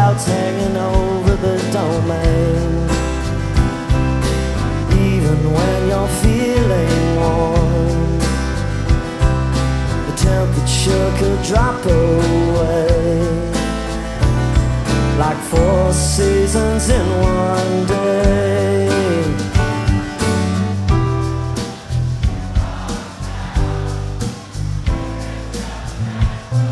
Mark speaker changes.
Speaker 1: clouds hanging over the domain. Even when you're feeling warm, the temperature could drop away like 4 seasons in one day.